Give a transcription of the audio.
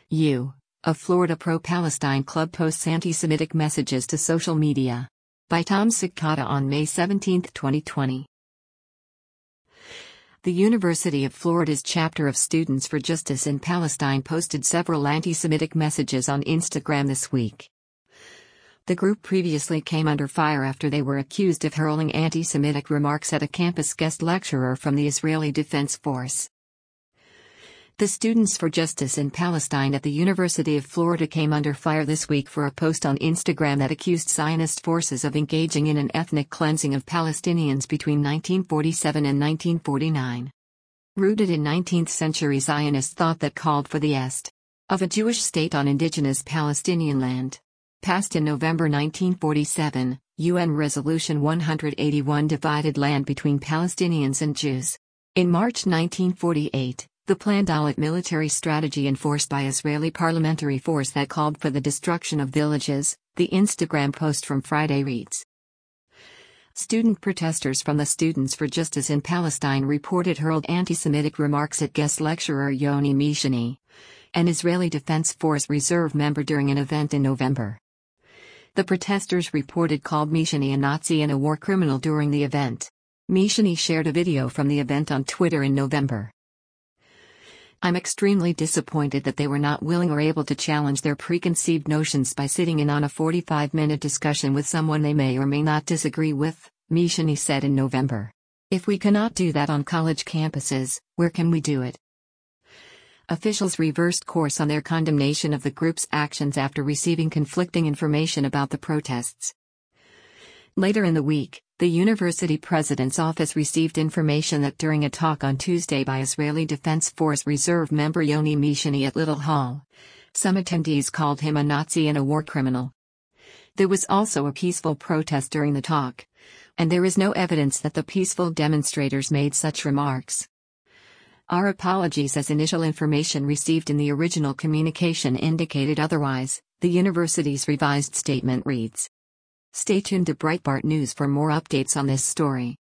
A Florida pro-Palestine club posts anti-Semitic messages to social media. By Tom Sikata on May 17, 2020. The University of Florida's chapter of Students for Justice in Palestine posted several anti-Semitic messages on Instagram this week. The group previously came under fire after they were accused of hurling anti-Semitic remarks at a campus guest lecturer from the Israeli Defense Force. The Students for Justice in Palestine at the University of Florida came under fire this week for a post on Instagram that accused Zionist forces of engaging in an ethnic cleansing of Palestinians between 1947 and 1949. Rooted in 19th-century Zionist thought that called for the est of a Jewish state on indigenous Palestinian land. Passed in November 1947, UN Resolution 181 divided land between Palestinians and Jews. In March 1948, the planned Dalit military strategy enforced by Israeli parliamentary force that called for the destruction of villages, the Instagram post from Friday reads. Student protesters from the Students for Justice in Palestine reported hurled anti-Semitic remarks at guest lecturer Yoni Mishani, an Israeli Defense Force reserve member during an event in November. The protesters reported called Mishani a Nazi and a war criminal during the event. Mishani shared a video from the event on Twitter in November. I'm extremely disappointed that they were not willing or able to challenge their preconceived notions by sitting in on a 45-minute discussion with someone they may or may not disagree with, Mishani said in November. If we cannot do that on college campuses, where can we do it? Officials reversed course on their condemnation of the group's actions after receiving conflicting information about the protests. Later in the week, the university president's office received information that during a talk on Tuesday by Israeli Defense Force reserve member Yoni Mishani at Little Hall, some attendees called him a Nazi and a war criminal. There was also a peaceful protest during the talk, and there is no evidence that the peaceful demonstrators made such remarks. Our apologies, as initial information received in the original communication indicated otherwise, the university's revised statement reads. Stay tuned to Breitbart News for more updates on this story.